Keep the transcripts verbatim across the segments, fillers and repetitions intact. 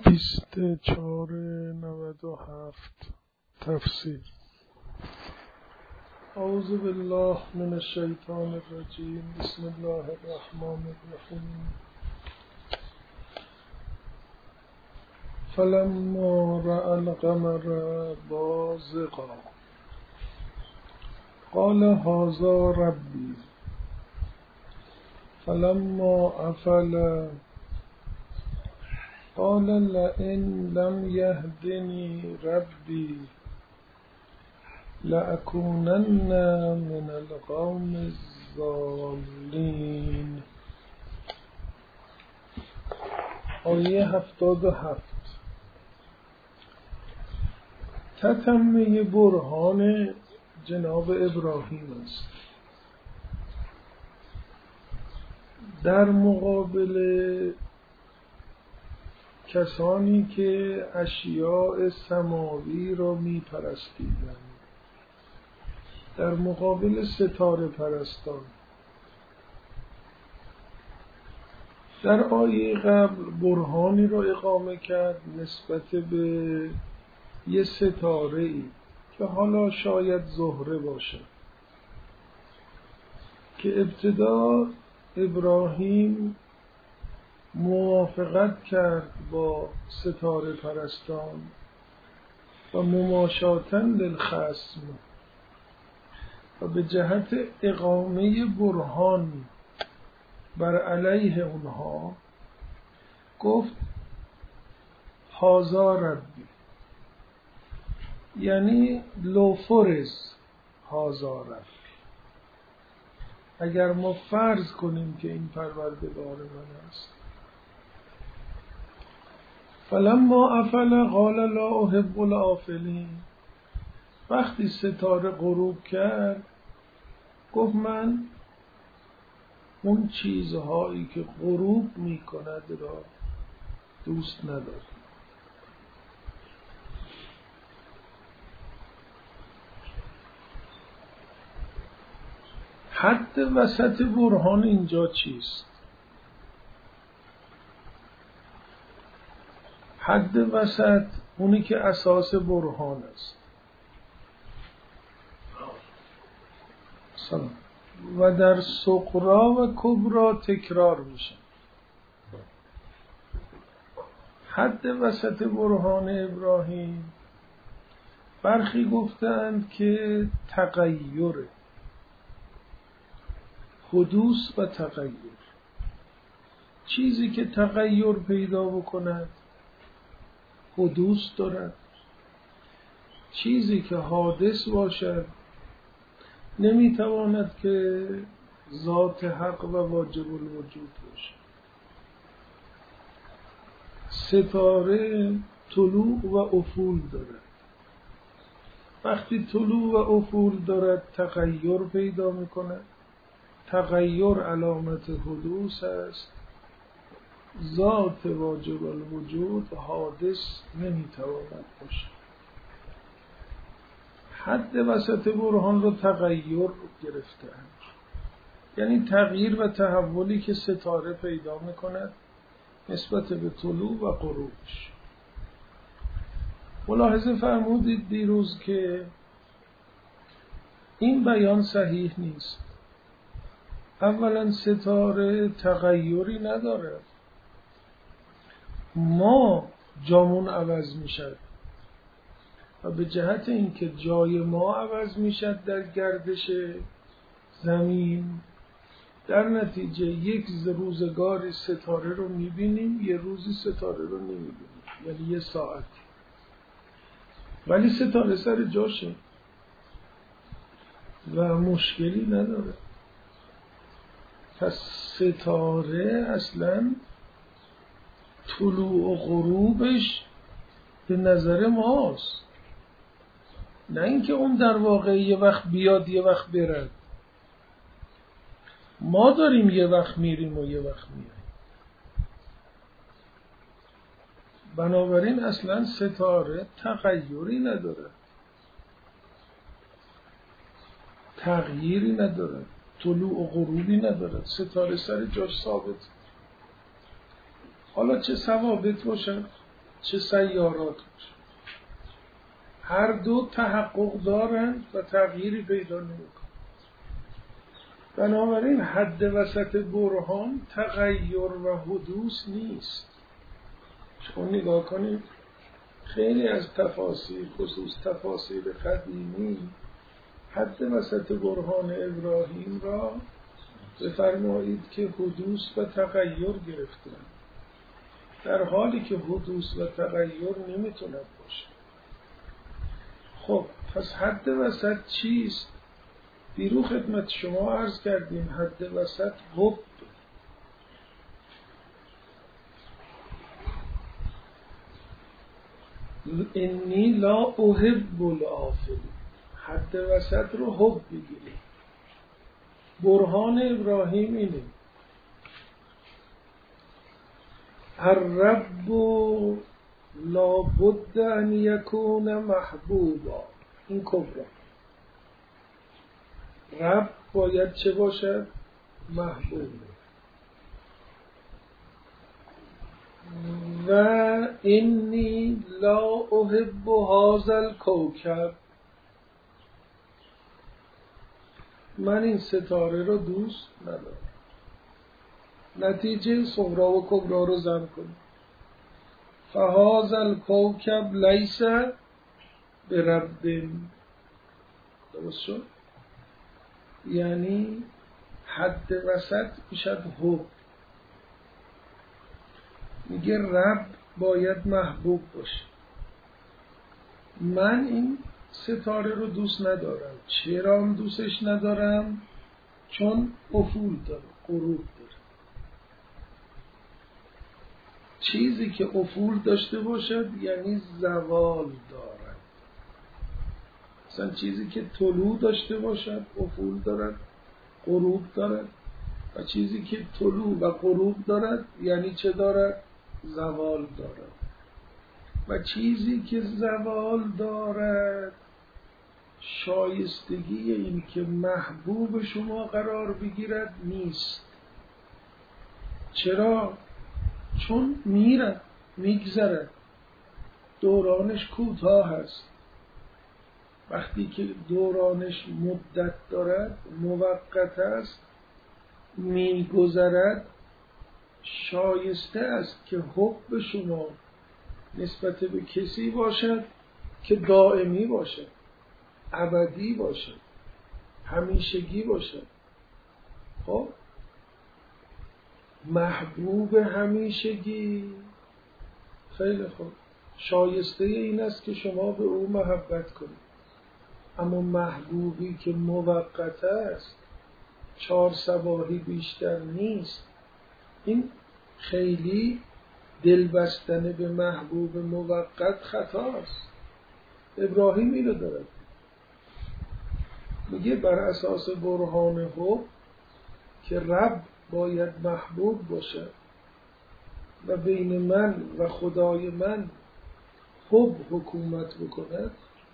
بیست چهار نود و هفت تفسیر. اعوذ بالله من الشیطان الرجیم. بسم الله الرحمن الرحیم. فلما رأى القمر بازغا قال هذا ربی فلما افل قال لئن لم يهدني ربي لأكونن من القوم الضالين. آیه هفتاد و هفت. تتمه برهان جناب ابراهیم است در مقابل کسانی که اشیاء سماوی را می پرستیدند، در مقابل ستاره پرستان. در آیه قبل برهانی را اقامه کرد نسبت به یه ستاره ای که حالا شاید زهره باشه، که ابتدا ابراهیم موافقت کرد با ستاره پرستان و مماشاتاً للخصم و به جهت اقامه برهان بر علیه اونها گفت هذا ربی، یعنی لو فرض هذا ربی، اگر ما فرض کنیم که این پروردگار من است. فلما افل قال لا احب الافلین، وقتی ستاره غروب کرد گفت من اون چیزهایی که غروب می کند را دوست ندارم. حد وسط برهان اینجا چیست؟ حد وسط اونی که اساس برهان است. سلام. و در صغرا و کبرا تکرار میشه. حد وسط برهان ابراهیم برخی گفتند که تغییر، حدوث و تغییر، چیزی که تغییر پیدا بکند حدوث دارد، چیزی که حادث باشد نمیتواند که ذات حق و واجب الوجود باشد. ستاره طلوع و افول دارد، وقتی طلوع و افول دارد تغییر پیدا میکند، تغییر علامت حدوث است، ذات واجب الوجود حادث نمیتواند باشد. حد وسط برهان رو تغییر گرفتند، یعنی تغییر و تحولی که ستاره پیدا میکند نسبت به طلوع و غروبش. ملاحظه فرمودید دیروز که این بیان صحیح نیست. اولا ستاره تغییری نداره، ما جامون عوض میشد و به جهت اینکه جای ما عوض میشد در گردش زمین، در نتیجه یک روزگاری ستاره رو میبینیم، یه روزی ستاره رو نمیبینیم، یعنی یه ساعت، ولی ستاره سر جاشه و مشکلی نداره. پس ستاره اصلا طلوع و غروبش به نظر ماست، نه اینکه اون در واقع یه وقت بیاد یه وقت برد. ما داریم یه وقت میریم و یه وقت میریم. بنابراین اصلا ستاره تغییری نداره، تغییری نداره، طلوع و غروبی نداره. ستاره سر جاش ثابت. حالا چه ثوابت باشد چه سیارات باشه، هر دو تحقق دارند و تغییری پیدا نمیکنه. بنابراین حد وسط برهان تغییر و حدوث نیست. شما نگاه کنید خیلی از تفاسیر، خصوص تفاسیر قدیمی، حد وسط برهان ابراهیم را بفرمایید که حدوث و تغییر گرفتن، در حالی که حدوث و تغییر نمیتونه باشه. خب پس حد وسط چیست؟ دیرو خدمت شما عرض کردیم حد وسط حب. انی لا احب الآفلین، حد وسط رو حب بگیریم. برهان ابراهیم اینه الرب لا بد ان یکون محبوبا، این کبرا. رب باید چه باشد؟ محبوب. و انی لا احب هذا الکوکب، من این ستاره رو دوست ندارم. نتیجه صغرا و کبرا رو ضم کنیم. فهذا الکوکب لیس برب، درست شد؟ یعنی حد وسط میشد حب. میگه رب باید محبوب باشه. من این ستاره رو دوست ندارم. چرا هم دوستش ندارم؟ چون افول داره، غروب داره. چیزی که افول داشته باشد یعنی زوال دارد. مثلا چیزی که طلوع داشته باشد افول دارد، غروب دارد. و چیزی که طلوع و غروب دارد یعنی چه دارد؟ زوال دارد. و چیزی که زوال دارد شایستگی این که محبوب شما قرار بگیرد نیست. چرا؟ چون میرد، میگذرد، دورانش کوتاه است. وقتی که دورانش مدت دارد، موقت است، میگذرد، شایسته است که حب شما نسبت به کسی باشد که دائمی باشد، ابدی باشد، همیشگی باشد. خب محبوب همیشگی خیلی خوب، شایسته این است که شما به او محبت کنید. اما محبوبی که موقت است، چهار صباحی بیشتر نیست، این خیلی دل بستن به محبوب موقت خطاست. ابراهیم اینو دارد، میگه بر اساس برهان حب که رب باید محبوب باشد و بین من و خدای من حب حکومت بکند.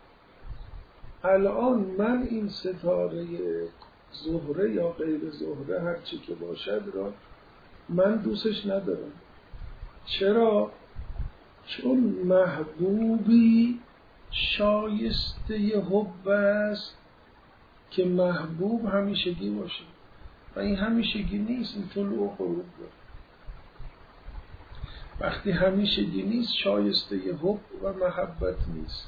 الان من این ستاره زهره یا غیر زهره هر چی که باشد را من دوستش ندارم. چرا؟ چون محبوبی شایسته حب است که محبوب همیشگی باشه و این همیشگی نیست، این طلوع و غروب داره. وقتی همیشگی نیست شایسته حب و محبت نیست.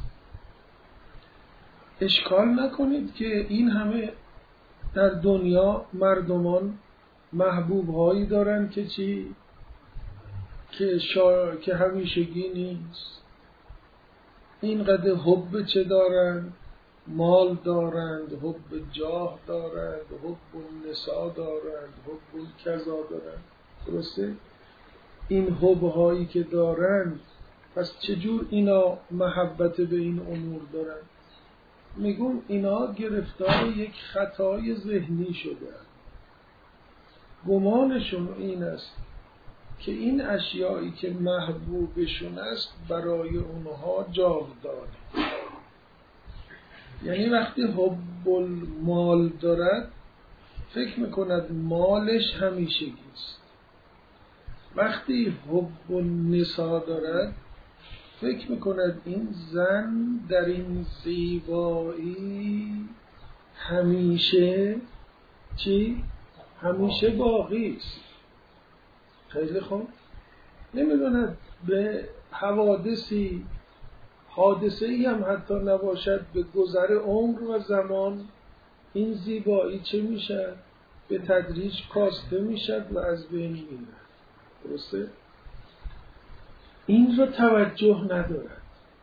اشکال نکنید که این همه در دنیا مردمان محبوب هایی دارن که چی؟ که, شا... که همیشگی نیست. اینقدر حب چه دارن؟ مال دارند، حب جاه دارند، حب نسا دارند، حب کذا دارند. درسته؟ این حب هایی که دارند، پس چجور اینا محبت به این امور دارند؟ میگم اینا گرفتار یک خطای ذهنی شده. گمانشون این است که این اشیایی که محبوبشون است برای اونها جاودانه. یعنی وقتی حب المال دارد فکر میکند مالش همیشگی است. وقتی حب النساء دارد فکر میکند این زن در این زیبایی همیشه چی؟ همیشه باقی است. خیلی خوب. نمیدوند به حوادثی حادثه ای هم حتی نباشد، به گذر عمر و زمان این زیبایی چه میشد؟ به تدریج کاسته میشد و از بین میرد. درسته؟ این را توجه ندارد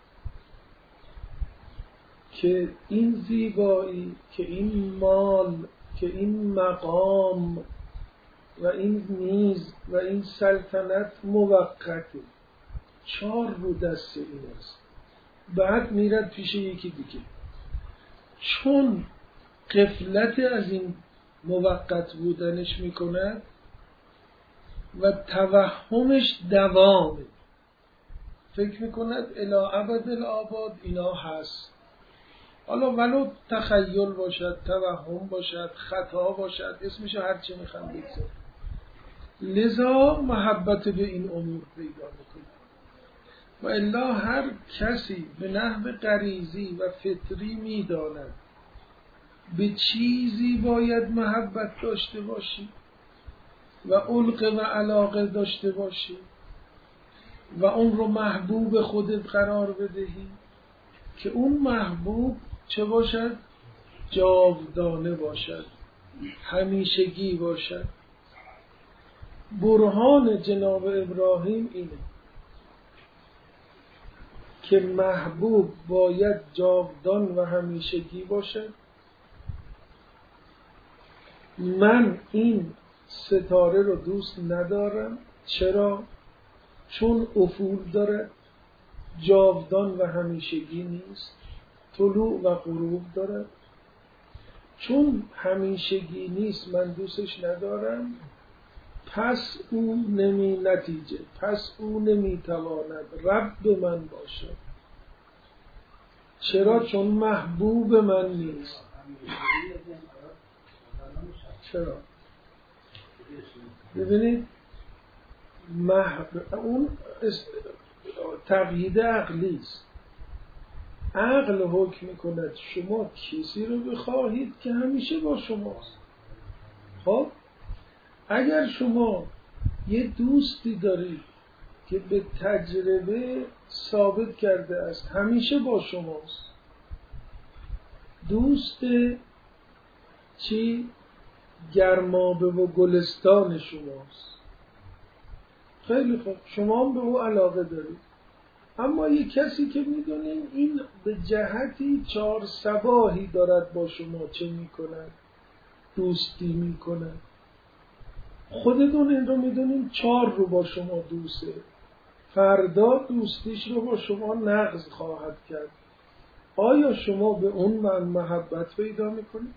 که این زیبایی، که این مال، که این مقام و این نیز و این سلطنت موقته، چار رو دست این است. بعد میرد پیش یکی دیگه. چون غفلت از این موقت بودنش میکند و توهمش دوامه، فکر میکند الی ابد الآباد اینا هست. حالا ولو تخیل باشد، توهم باشد، خطا باشد، اسمش هر چی میخوام بگذارم. لذا محبت به این امور پیدا میکنه. و الا هر کسی به نحو غریزی و فطری میداند به چیزی باید محبت داشته باشی و علق و علاقه داشته باشی و اون رو محبوب خودت قرار بدهی که اون محبوب چه باشد؟ جاودانه باشد، همیشگی باشد. برهان جناب ابراهیم اینه که محبوب باید جاودان و همیشگی باشد. من این ستاره رو دوست ندارم. چرا؟ چون افول دارد، جاودان و همیشگی نیست. طلوع و غروب دارد. چون همیشگی نیست من دوستش ندارم. پس او نمی نتیجه پس او نمی تواند رب من باشد. چرا؟ چون محبوب من نیست. چرا؟ ببینید محبوب اون تقیید عقلی است. عقل حکم میکند شما کسی رو بخواهید که همیشه با شماست. خب اگر شما یه دوستی دارید که به تجربه ثابت کرده است همیشه با شماست، دوست چی؟ گرمابه و گلستان شماست. خیلی خوب، شما هم به او علاقه دارید. اما یه کسی که میدونین این به جهتی چار صباحی دارد با شما چه میکند؟ دوستی میکند. خودتون این رو میدونین چار رو با شما دوسته، فردا دوستیش رو با شما نقض خواهد کرد. آیا شما به اون من محبت پیدا میکنید؟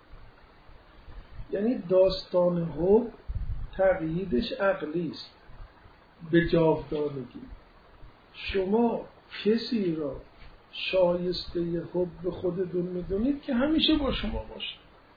یعنی داستان حب تقییدش عقلی است به جاودانگی. شما کسی را شایسته حب خودتون میدونید که همیشه با شما باشه.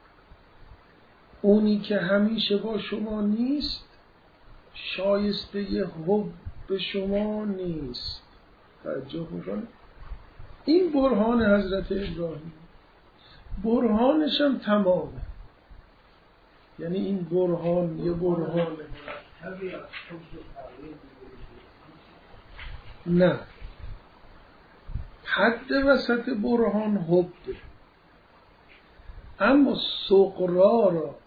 اونی که همیشه با شما نیست شایسته حب به شما نیست. توجه میکنید؟ این برهان حضرت ابراهیم. برهانش هم تمامه. یعنی این برهان یه برهان نه، حد وسط برهان حبه. اما سغرا را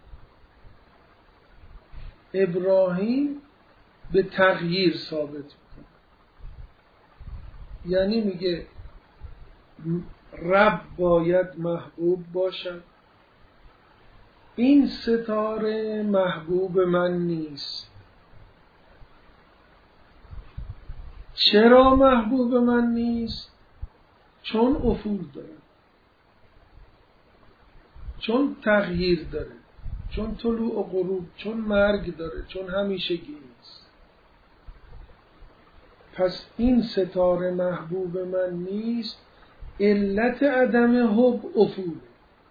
ابراهیم به تغییر ثابت میکنه. یعنی میگه رب باید محبوب باشد. این ستاره محبوب من نیست. چرا محبوب من نیست؟ چون افول داره، چون تغییر داره، چون طلوع و غروب، چون مرگ داره، چون همیشگی نیست. پس این ستاره محبوب من نیست. علت عدم حب افوله،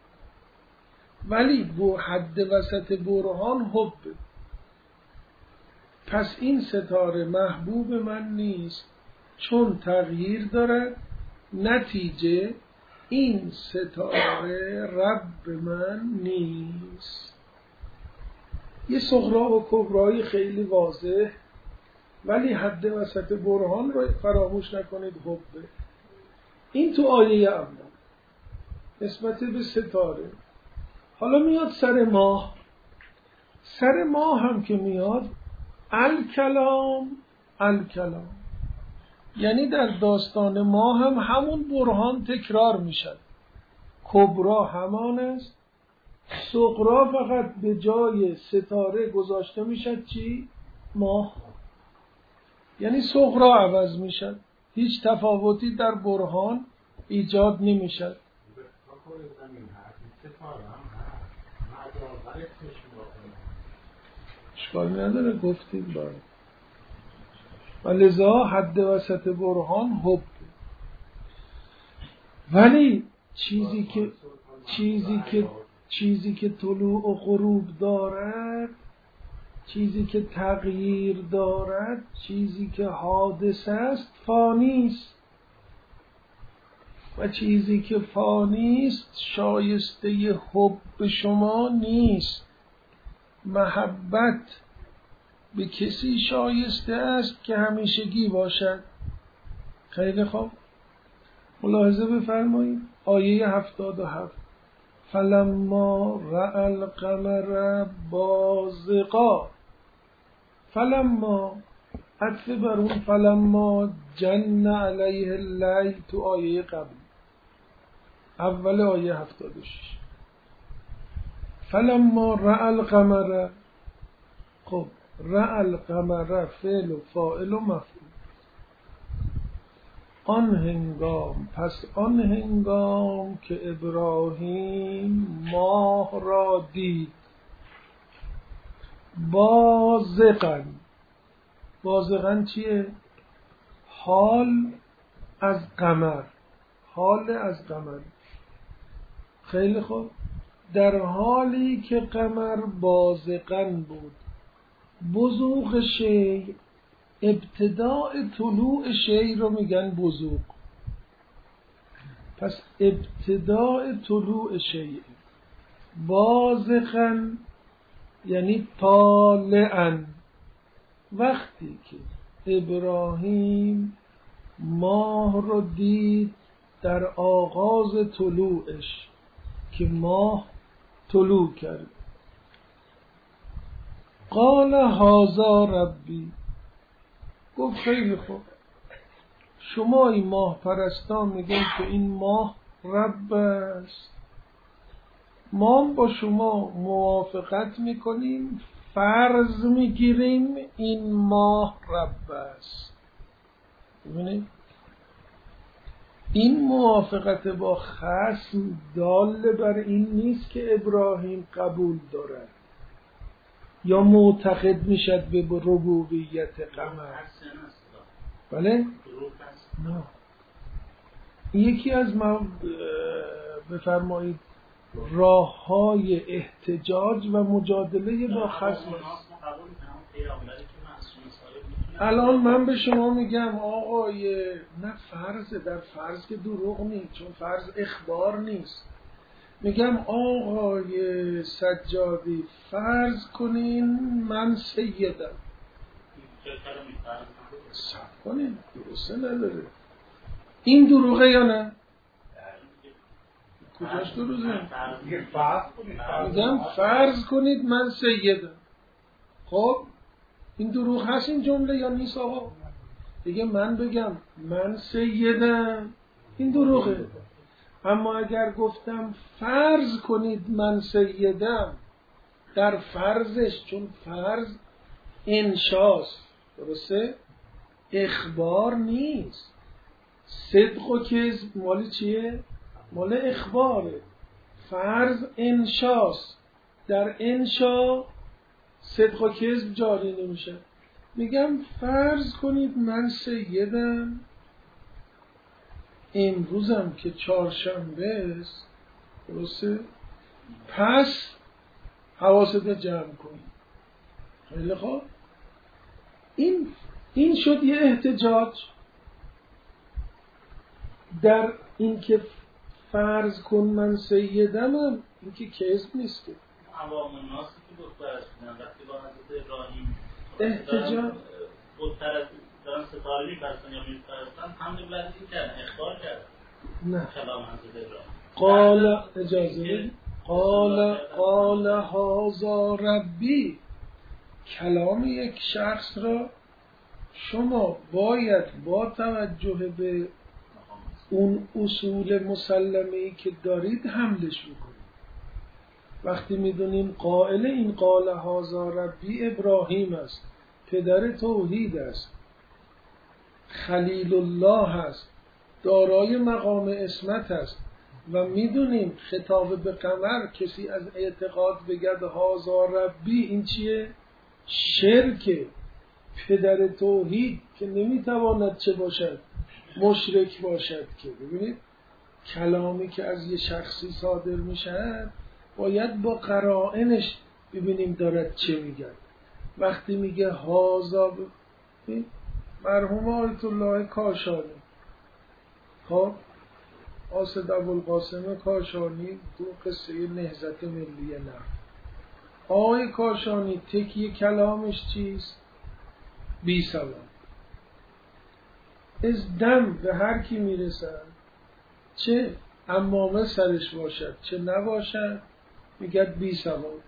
ولی با حد وسط برهان حبه. پس این ستاره محبوب من نیست. چون تغییر دارد نتیجه این ستاره رب من نیست. یه صغرا و کبرایی خیلی واضح، ولی حد وسط برهان رو فراموش نکنید. حبه این تو آیه اول نسبت به ستاره. حالا میاد سر ماه. سر ماه هم که میاد الکلام الکلام، یعنی در داستان ماه هم همون برهان تکرار میشد. کبرا همان است، صغرا فقط به جای ستاره گذاشته میشد چی؟ ماه. یعنی صغرا عوض میشد، هیچ تفاوتی در برهان ایجاد نمیشد. اشکال نداره گفتید باید، و لذا حد وسط برهان حب. ولی چیزی که چیزی که چیزی که طلوع و غروب دارد، چیزی که تغییر دارد، چیزی که حادثه است فانی است، و چیزی که فانی است شایسته حب شما نیست. محبت به کسی شایسته است که همیشگی باشد. خیلی خوب، ملاحظه بفرمایید آیه هفتاد و هفت. فلما رأى القمر بازغا، فلما عطف بر اون فلما جن علیه اللیل تو آیه قبل، اول آیه هفتاد و شش. فلما رأى القمر، خب رأى القمر فعل و فاعل و مفعول. آن هنگام، پس آن هنگام که ابراهیم ماه را دید، بازغاً. بازغاً چیه؟ حال از قمر، حال از قمر. خیلی خوب، در حالی که قمر بازغاً بود. بزوغ شی، ابتداء طلوع شی رو میگن بزوغ. پس ابتداء طلوع شی بازغاً یعنی طالعاً. وقتی که ابراهیم ماه رو دید در آغاز طلوعش، که ماه طلوع کرد، قال هذا ربی، گفت خیلی خوب، شما این ماه پرستان میگن که این ماه رب است، ما با شما موافقت میکنیم، فرض میگیریم این ماه رب است. ببینید این موافقت با خصم دال بر این نیست که ابراهیم قبول دارد یا معتقد میشد به ربوبیت قمر. بله؟ نه. یکی از ما بفرمایید راه های احتجاج و مجادله با خصم است. الان من به شما میگم آقای نه فرض، در فرض که دروغ نیست، چون فرض اخبار نیست. میگم آقای سجادی فرض کنین من سیدم. صبر کنین، درسته نداره. این دروغه یا نه؟ کجاش دروغه؟ میگم فرض کنید من سیدم. خب این دروغ هست این جمله یا نیست آقا؟ دیگه من بگم من سیدم این دروغه. اما اگر گفتم فرض کنید من سیدم، در فرضش، چون فرض انشاست، درسته؟ اخبار نیست. صدق و کذب مال چیه؟ مال اخباره. فرض انشاست، در انشا صدق و کذب جاری نمیشه. میگم فرض کنید من سیدم، امروزم که چهارشنبه است، درسته؟ پس حواست جمع کنید. خیلی خوب، این این شد یه احتجاج. در این که فرض کن من سیدمم، این که کذب نیست که عوام الناس که بود برسیدن وقتی با حضرت ابراهیم احتجاج بود طرف دارن ستاره می‌پرستن یا می‌پرستن حمد بلدی کردن، اخبار کردن نه کلام حضرت ابراهیم قال اجازه قال قال هذا ربی. کلام یک شخص را شما باید با توجه به اون اصول مسلمه‌ای که دارید حملش بکنید. وقتی میدونیم قائل این قال هذا ربی ابراهیم است، پدر توحید است، خلیل الله است، دارای مقام عصمت است و میدونیم خطاب به قمر کسی از اعتقاد بگد هذا ربی، این چیه؟ شرک. پدر توحید که نمیتواند چه باشد؟ مشرک باشد. که ببینید کلامی که از یه شخصی صادر میشد باید با قرائنش ببینیم دارد چه میگن. وقتی میگه هازا ب... مرحوم آیت الله کاشانی، خب قاصد ابوالقاسم کاشانی تو قصه نهضت ملیه نه آقای کاشانی تکیه کلامش چیست؟ بی سواد. از دم به هر کی میرسن چه عمامه سرش باشد چه نباشد میگد بی سواد.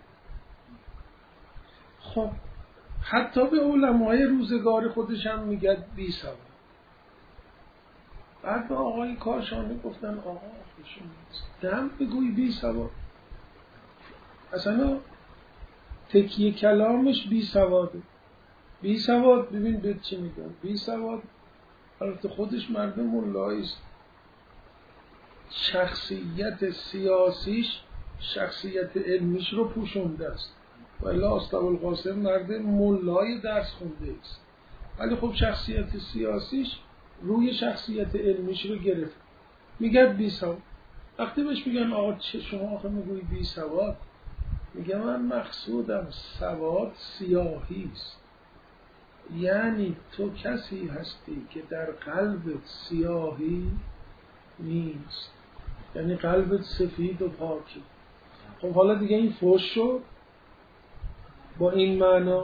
خب حتی به علمای روزگار خودش هم میگد بی سواد. بعد به آقای کاشانی گفتن آقا خوشون نیست دم بگوی بی سواد. اصلا تکیه کلامش بی سواده. بی سواد ببین به چی میگن بی سواد. البته خودش مرد مولایی است، شخصیت سیاسیش شخصیت علمیش رو پوشونده است، ولی ابوالقاسم مرد مولای درس خونده است، ولی خب شخصیت سیاسیش روی شخصیت علمیش رو گرفت. میگه بی سواد. وقتی بهش میگن آقا چه شما آخه میگوی بی سواد، میگه من مقصودم سواد سیاهی است، یعنی تو کسی هستی که در قلبت سیاهی نیست، یعنی قلبت سفید و پاکی. خب حالا دیگه این فوش شد با این معنا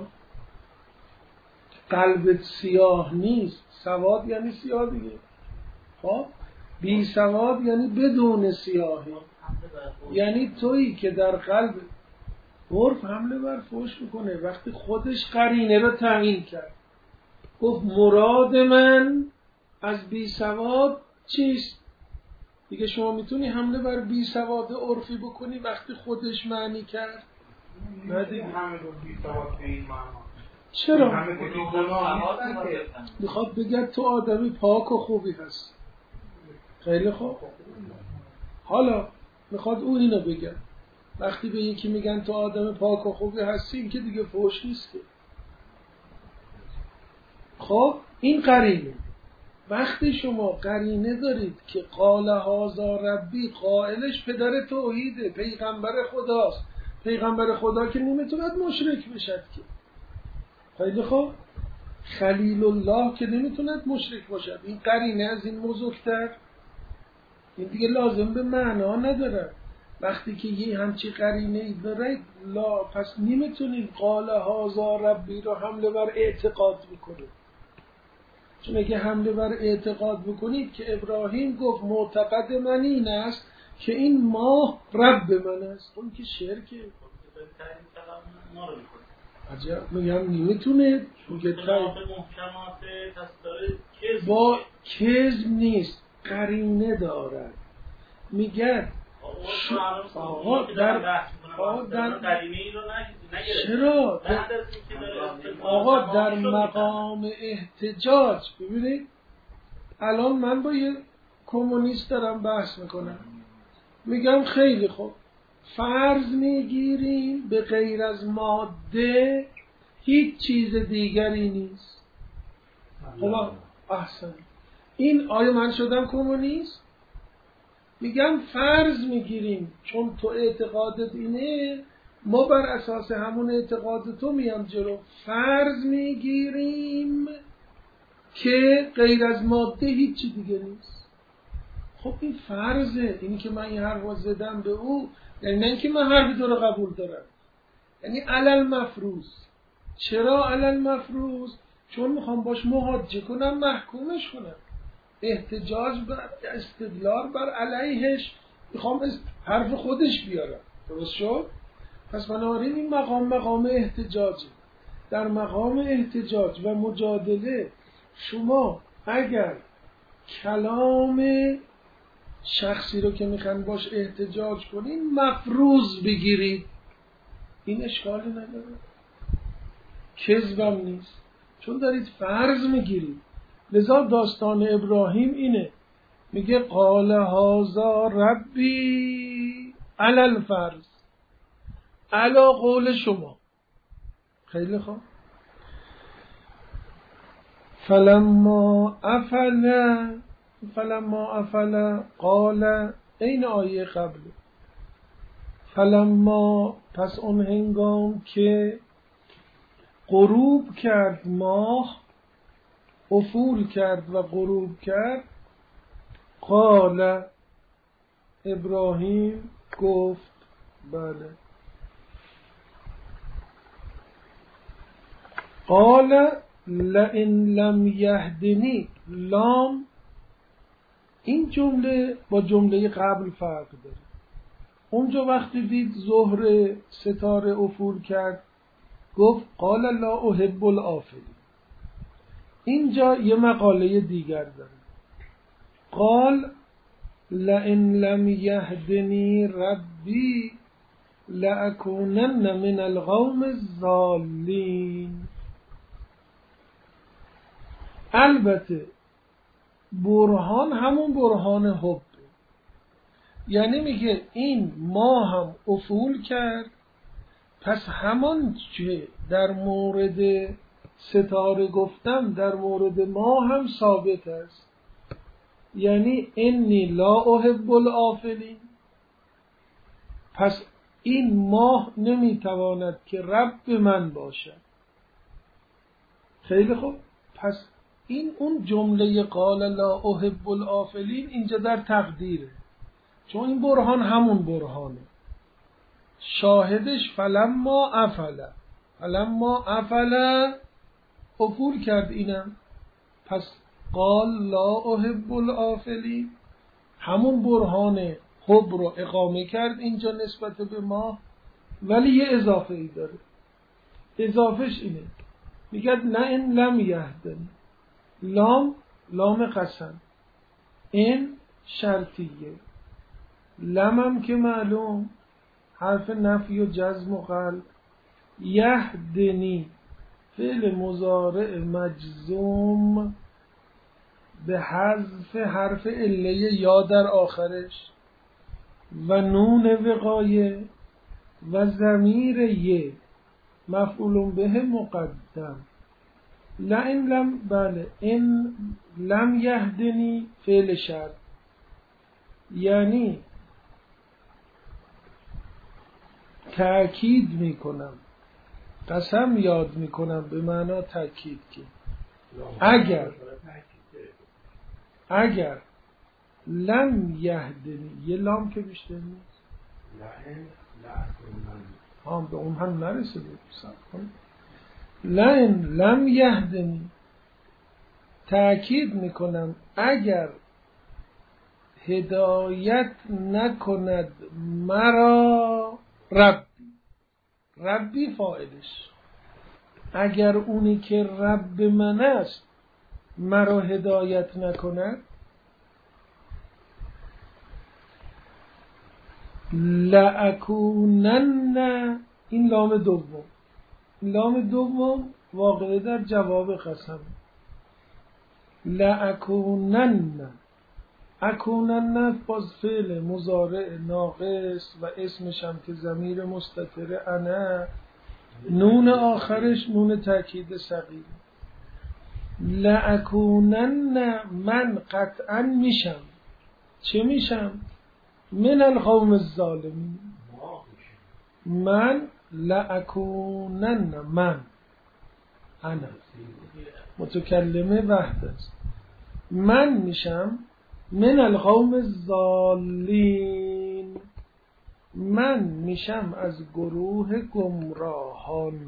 قلبت سیاه نیست. سواد یعنی سیاه دیگه. خب بی سواد یعنی بدون سیاهی، یعنی تویی که در قلب عرف حمله بر فوش میکنه. وقتی خودش قرینه رو تعیین کرد گفت مراد من از بی سواد چیست، دیگه شما میتونی حمله بر بی سواد عرفی بکنی وقتی خودش معنی کرد؟ نه دیگه. همه رو بی سواد به این معنا. چرا؟ میخواد بگه تو آدمی پاک و خوبی هست. خیلی خوب. حالا میخواد او اینو بگه. وقتی به یکی میگن تو آدم پاک و خوبی هستی، این که دیگه فوش نیست که. خب این قرینه. وقتی شما قرینه دارید که قال هذا ربی، قائلش پدر توحیده، پیغمبر خداست، پیغمبر خدا که نمیتوند مشرک بشد که. خیلی خوب. خلیل الله که نمیتوند مشرک باشد. این قرینه از این بزرگتر این دیگه لازم به معنا نداره. وقتی که یه همچی قرینه ای داره لا پس نمیتونید قال هذا ربی رو حمله بر اعتقاد بکنید. چون اگه حمله بر اعتقاد بکنید که ابراهیم گفت معتقد من این است که این ماه رب من است، اون که شرکه. عجب. میگم نمیتونه با کذب نیست، قرینه دارد. میگه آقا در آقا در چرا آقا در مقام احتجاج ببینید الان من با یه کمونیست دارم بحث میکنم، میگم خیلی خوب فرض میگیریم به غیر از ماده هیچ چیز دیگری نیست. خب احسن. این آیا من شدم کمونیست؟ میگم فرض میگیریم چون تو اعتقادت اینه ما بر اساس همون اعتقاد تو میام جلو. فرض میگیریم که غیر از ماده هیچی دیگه نیست. خب این فرضه، اینی که من این حرف رو زدم به او، یعنی نه اینکه من حرف تو رو قبول دارم، یعنی علل مفروض. چرا علل مفروض؟ چون میخوام باش محاجه کنم، محکومش کنم، احتجاج بر استدلال بر علیهش میخوام حرف خودش بیارم. درست شد؟ پس بنابراین این مقام مقام احتجاجه. در مقام احتجاج و مجادله شما اگر کلام شخصی رو که میخوان باش احتجاج کنین مفروض بگیرید، این اشکالی نداره، کذبم نیست، چون دارید فرض میگیرید. لذا داستان ابراهیم اینه، میگه قال هذا ربی علی الفرض، علا قول شما. خیلی خوب. فلما افل فلما افل قال، این آیه قبل، فلما پس اون هنگام که غروب کرد ماه، افول کرد و غروب کرد، قال ابراهیم گفت، بله، قال لئن لم یهدنی، لام این جمله با جمله قبل فرق داره. اونجا وقتی دید ظهر ستاره افول کرد گفت قال لا احب الآفلین. اینجا یه مقاله دیگر داره، قال لئن لم یهدنی ربی لأکونن من القوم الضالین. البته برهان همون برهان حب، یعنی میگه این ما هم افول کرد، پس همان چه در مورد ستاره گفتم در مورد ما هم ثابت است، یعنی انی لا احب الآفلین. پس این ماه نمیتواند که رب من باشد. خیلی خوب. پس این اون جمله قال لا احب الآفلین اینجا در تقدیره، چون این برهان همون برهانه. شاهدش فلما افل، فلما افل افول کرد اینم، پس قال لا احب الآفلین، همون برهان حب رو اقامه کرد اینجا نسبت به ما، ولی یه اضافه ای داره. اضافهش اینه، میگه نه این لم یهدنی، لام لام قسم، این شرطیه، لمم که معلوم حرف نفی و جزم و قلب، یهدنی فعل مضارع مجزوم به حذف حرف عله یا در آخرش و نون وقایه و ضمیر یه مفعول به مقدم. لئن لم، بله، این لم یهدنی فعل شرط، یعنی تأکید میکنم، قسم یاد میکنم به معنا تأکید که اگر اگر لم یهدنی، یه لام که بیشتر نیست، هم به اون هم نرسه بود، لئن لم یهدنی تأکید میکنم اگر هدایت نکند مرا ربی، ربی فاعلش، اگر اونی که رب من است مرا هدایت نکند، لأکونن، این لام دوم، لام دوم واقعه در جواب قسم، لأکونن، اکونن باز فعل مضارع ناقص و اسمش هم که ضمیر مستتر انا، نون آخرش نون تأکید ثقیل، لأکونن من قطعا میشم، چه میشم؟ من القوم الظالمین، من لأکونن، من انا متکلمه وحده است، من میشم من القوم الضالین، من میشم از گروه گمراهان.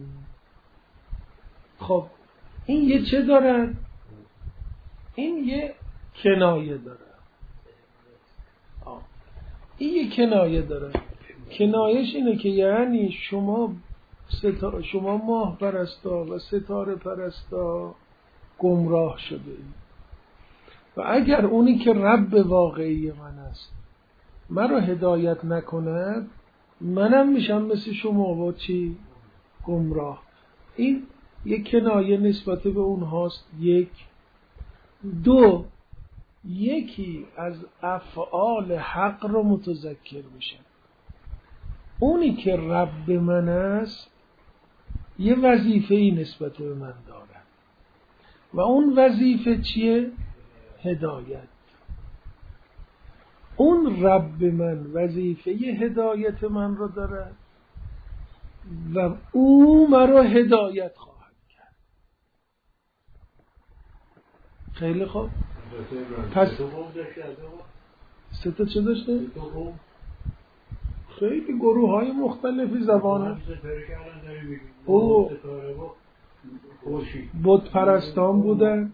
خب این یه چه دارد؟ این یه کنایه داره. آه. این یه کنایه داره. کنایش اینه که یعنی شما ستا... شما ماه پرستا و ستاره پرستا گمراه شده اید و اگر اونی که رب واقعی من است من رو هدایت نکند، منم میشم مثل شما با چی؟ گمراه. این یک کنایه نسبت به اونهاست. یک. دو، یکی از افعال حق رو متذکر میشه. اونی که رب من است یه وظیفه‌ای نسبت به من داره و اون وظیفه چیه؟ هدایت. اون رب من وظیفه هدایت من رو داره و او مرا هدایت خواهد کرد. خیلی خوب. پس سه تا چه داشته؟ خیلی گروه های مختلفی زبان هست. او بت پرستان بودن،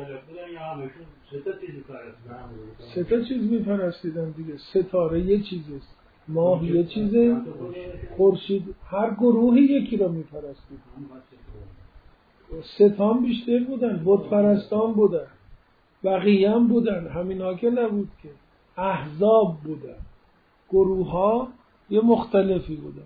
سه تا چیز می پرستیدن دیگه. ستاره یه چیزه، ماه یه چیزه، خورشید. هر گروهی یکی رو می پرستیدن. ستان بیشتر بودن، بت پرستان بودن، بقیه هم بودن. همینا که نبود که، احزاب بودن، گروه ها یه مختلفی بودن.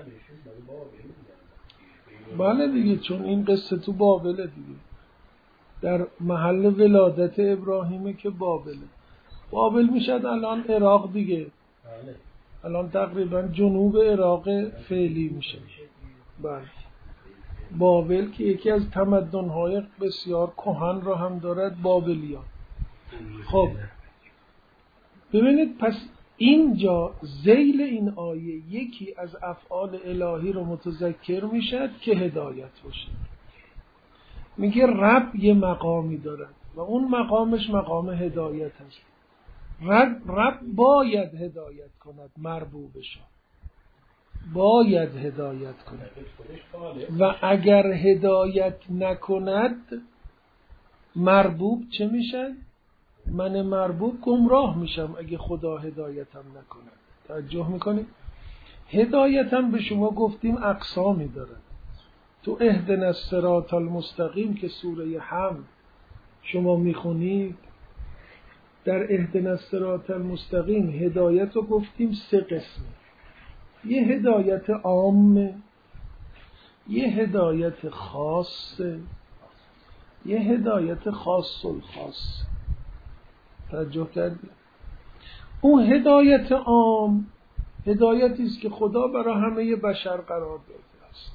بله دیگه، چون این قصه تو بابله دیگه، در محل ولادت ابراهیمه که بابله. بابل میشد الان عراق دیگه، الان تقریبا جنوب عراق فعلی میشه. بله، بابل که یکی از تمدن‌های بسیار کهن رو هم دارد، بابلیان. خب ببینید، پس اینجا ذیل این آیه یکی از افعال الهی رو متذکر میشد که هدایت باشه. میگه رب یه مقامی دارد و اون مقامش مقام هدایت هست. رب, رب باید هدایت کند مربوبشو، باید هدایت کند و اگر هدایت نکند مربوب چه میشن؟ من مربوب گمراه میشم اگه خدا هدایتم نکنه. توجه میکنید؟ هدایتم به شما گفتیم اقسامی داره. تو اهدنا الصراط المستقیم که سوره حمد شما میخونید، در اهدنا الصراط المستقیم هدایت رو گفتیم سه قسمه. یه هدایت عامه، یه هدایت خاصه، یه هدایت خاص الخاص. توجه کردید؟ اون هدایت عام هدایتی است که خدا برای همه بشر قرار داده است.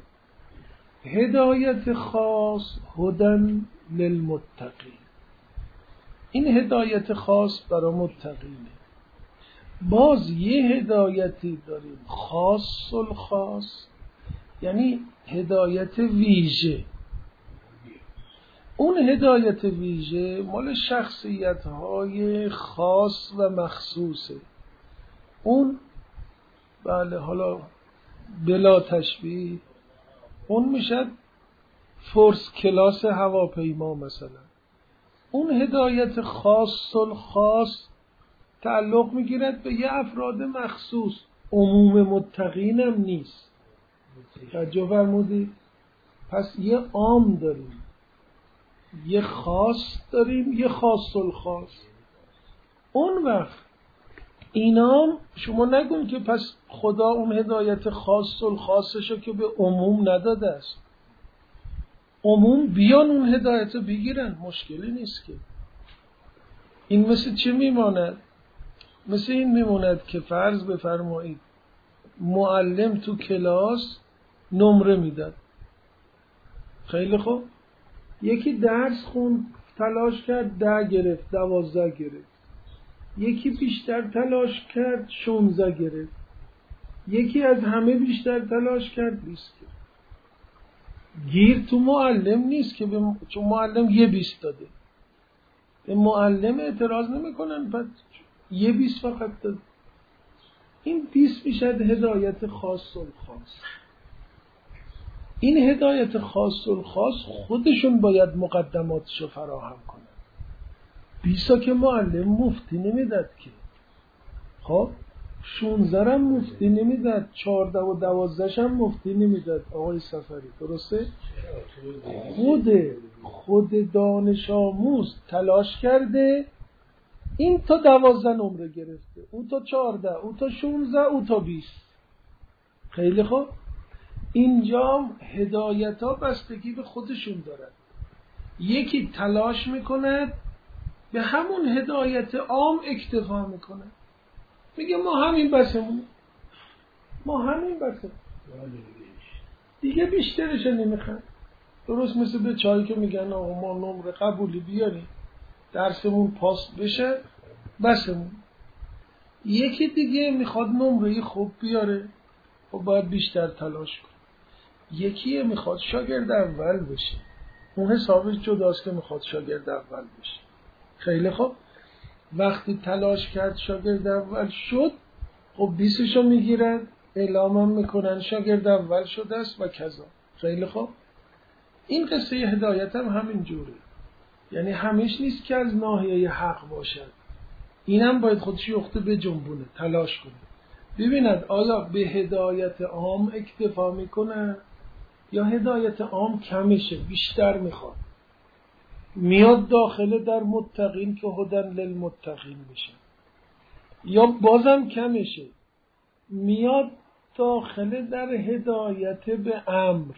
هدایت خاص هدن للمتقین، این هدایت خاص برای متقینه. باز یه هدایتی داریم خاص الخاص، یعنی هدایت ویژه. اون هدایت ویژه مال شخصیت‌های خاص و مخصوصه. اون بله، حالا بلا تشبیه اون میشد فورس کلاس هواپیما مثلا. اون هدایت خاص الخاص تعلق میگیرد به یه افراد مخصوص، عموم متقین هم نیست. توجه فرمودید؟ پس یه عام داریم، یه خاص داریم، یه خاص الخاص. اون وقت اینا شما نگون که پس خدا اون هدایت خاص الخاصشو که به عموم نداده است. عموم بیان اون هدایت رو بگیرن، مشکلی نیست که. این مثل چه میماند؟ مثل این میماند که فرض بفرمایید معلم تو کلاس نمره میداد. خیلی خوب، یکی درس خوند، تلاش کرد، ده گرفت، دوازده گرفت. یکی بیشتر تلاش کرد، شانزده گرفت. یکی از همه بیشتر تلاش کرد، بیست گرفت. گیر تو معلم نیست که به م... چون معلم یه بیست داده. معلم اعتراض نمیکنن بعد یه بیست فقط داد. این بیست میشه هدایت خاص الخاص. این هدایت خاص الخاص خودشون باید مقدماتشو فراهم کنن. بیسا که معلم مفتی نمیداد که، خب شونزده هم مفتی نمیداد، چارده و دوازده هم مفتی نمیداد آقای سفری، درسته؟ خود خود دانش آموز تلاش کرده این تا دوازده نمره گرفته، او تا چارده، او تا شونزده، او تا بیست. خیلی خوب، اینجا هدایت ها بستگی به خودشون دارد. یکی تلاش میکند به همون هدایت عام اکتفا میکنه، میگه ما همین بسمونه، ما همین بسه دیگه بیشترش نمیخواد. درست مثل به چایی که میگن آقا ما نمره قبولی بیاریم درسمون پاس بشه بسمون. یکی دیگه میخواد نمره خوب بیاره، خب باید بیشتر تلاش کنه. یکی میخواد شاگرد اول بشه، اون حسابش جداست که میخواد شاگرد اول بشه. خیلی خوب، وقتی تلاش کرد شاگرد اول شد، خب بیسشو میگیرن اعلامم میکنن شاگرد اول شده است و کذا. خیلی خوب، این قصه هدایت هم همین جوره، یعنی همیش نیست که از ناحیه حق باشد، اینم باید خودش یخته به جنبونه، تلاش کنه. ببیند آیا به هدایت عام اکتفا میکنه یا هدایت عام کمشه، بیشتر میخواد، میاد داخله در متقین که هدن للمتقین بشه، یا بازم کمشه میاد داخله در هدایت به امر،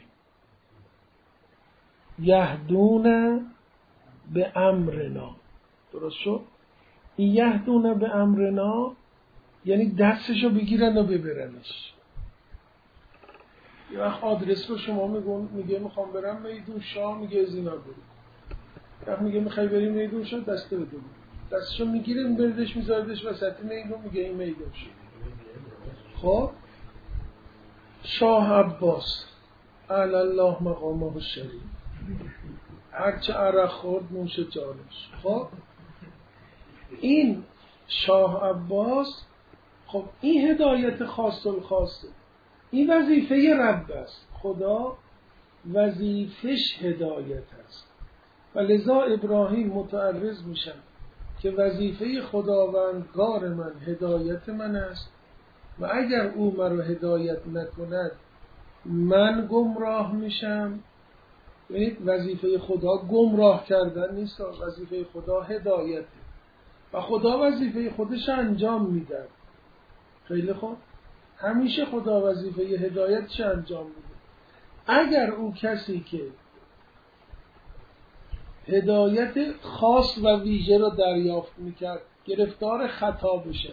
یهدون به امرنا. درست شد؟ این یهدون به امرنا یعنی دستشو بگیرن و ببرنش. یه وقت آدرس رو شما میگون، میگه میخوام برم میدون شاه، میگه از اینا بریم. وقت میگه میخوای بریم میدون شاه، دسته بده، دستشو میگیره میبردش میذاردش وسط میدون، میگه این میدون شد. خب شاه عباس علی الله مقامه الشریف، هرچه عرق خورد نوش جانش. خب این شاه عباس، خب این هدایت خاص الخاصه، این وظیفه رب است، خدا وظیفش هدایت است و لذا ابراهیم متعرض میشن که وظیفه خداوندگار من هدایت من است و اگر او مرا هدایت نکند من گمراه میشم. ببینید وظیفه خدا گمراه کردن نیست، وظیفه خدا هدایته و خدا وظیفه خودش انجام میده. خیلی خوب، همیشه خدا وظیفه هدایتش انجام میده. اگر او کسی که هدایت خاص و ویژه رو دریافت میکرد گرفتار خطا بشه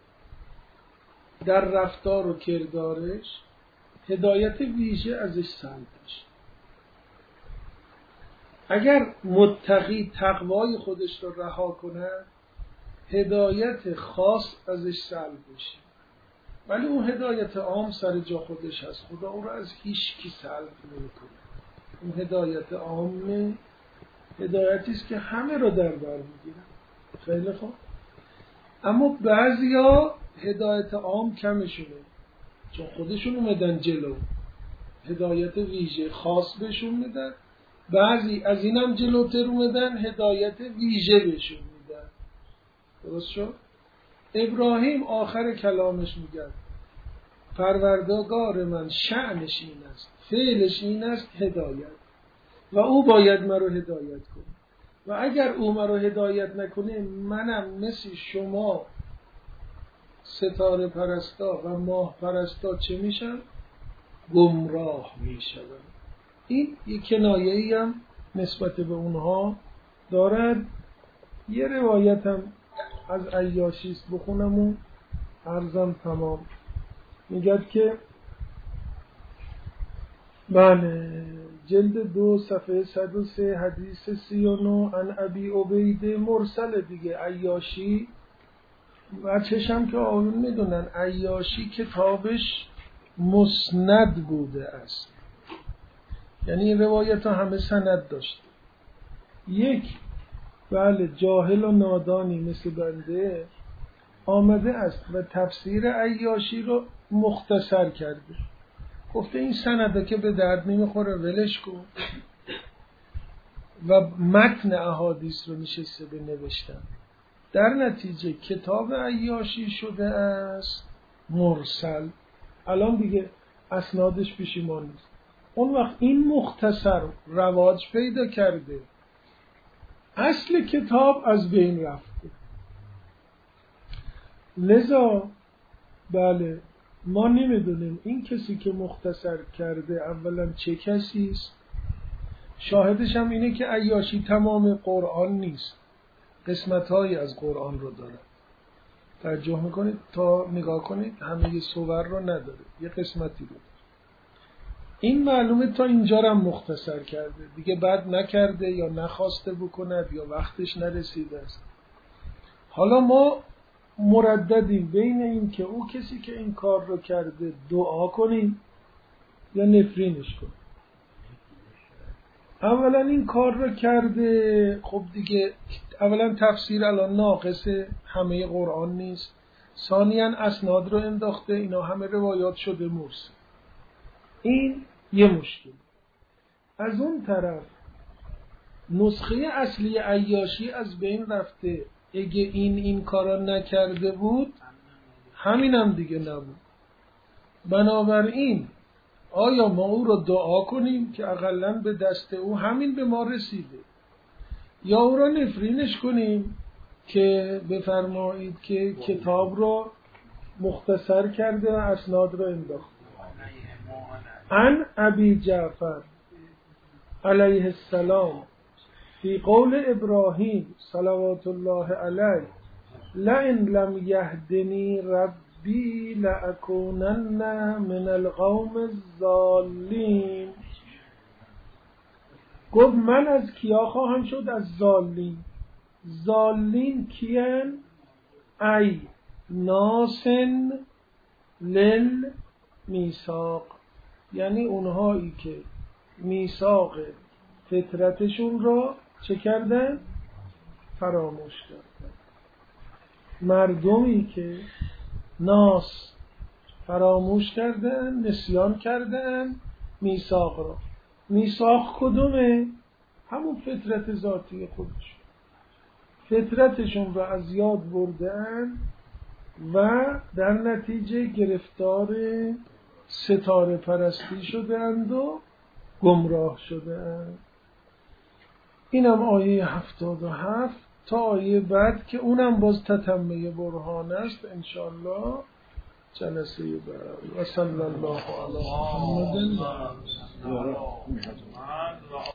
در رفتار و کردارش، هدایت ویژه ازش سلب بشه. اگر متقی تقوای خودش رو رها کنه هدایت خاص ازش سلب بشه، ولی اون هدایت عام سر جا خودش هست، خدا اون رو از هیچ کی سلب نمیکنه. اون هدایت عام هدایتی است که همه رو در بر میگیره. خیلی خوب، اما بعضیا هدایت عام کمشونه چون خودشون اومدن جلو، هدایت ویژه خاص بهشون میدن، بعضی از اینم جلوتر اومدن هدایت ویژه بهشون میدن. درست شد؟ ابراهیم آخر کلامش میگه پروردگار من شأنش این است، فعلش این است هدایت و او باید مرا هدایت کنه و اگر او مرا هدایت نکنه منم مثل شما ستاره پرستا و ماه پرستا چه میشم؟ گمراه میشم. این یک کنایه‌ای هم نسبت به اونها دارد. یه روایت هم از عیاشی است بخونم و عرضم تمام. میگه که بله جلد دو صفحه صد و سه حدیث سی و نو عن ابی عبیده مرسل دیگه. عیاشی بچه‌ش هم که آنون میدونن عیاشی کتابش مسند بوده است، یعنی این روایت ها همه سند داشته. یک بله جاهل و نادانی مثل بنده آمده است و تفسیر عیاشی رو مختصر کرده، گفته این سنده که به درد نمیخوره ولش کن و متن احادیث رو نشسته به نوشتن. در نتیجه کتاب عیاشی شده است مرسل. الان دیگه اسنادش پیش ما نیست. اون وقت این مختصر رواج پیدا کرده، اصل کتاب از بین رفته. لذا بله ما نمیدونیم این کسی که مختصر کرده اولا چه کسی است. شاهدش هم اینه که عیاشی تمام قرآن نیست، قسمت‌هایی از قرآن رو داره. توجه میکنید تا نگاه کنید همه سور رو نداره، یه قسمتی رو. این معلومه تا اینجا رو مختصر کرده، دیگه بعد نکرده یا نخواسته بکند یا وقتش نرسیده است. حالا ما مرددیم بین این که او کسی که این کار رو کرده دعا کنیم یا نفرینش کنیم. اولا این کار رو کرده، خب دیگه اولا تفسیر الان ناقصه، همه قرآن نیست. ثانیاً اسناد رو انداخته، اینا همه روایات شده مرسل. این یه مشکل. از اون طرف نسخه اصلی عیاشی از بین رفته. اگه این این کارا نکرده بود همینم دیگه نبود. بنابراین آیا ما او رو دعا کنیم که اقلن به دست او همین به ما رسیده، یا او را نفرینش کنیم که بفرمایید که کتاب رو مختصر کرده و اسناد رو انداخته. عن ابی جعفر علیه السلام فی قول ابراهیم صلوات الله علیه لئن لم یهدنی ربی لأکونن من القوم الضالین. گفت من از کیا خواهم شد؟ از ضالین. ضالین کیان؟ ای ناسن للمیثاق، یعنی اونهایی که میثاق فطرتشون رو چه کردن؟ فراموش کردن. مردمی که ناس فراموش کردن، نسیان کردن میثاق رو. میثاق کدومه؟ همون فطرت ذاتی خودشون، فطرتشون رو از یاد بردن و در نتیجه گرفتار ستاره پرستی شدند و گمراه شدند. اینم آیه هفتاد و هفت تا آیه بعد که اونم باز تتمه برهان است انشاءالله جلسه بعد. و صلی الله علی محمد.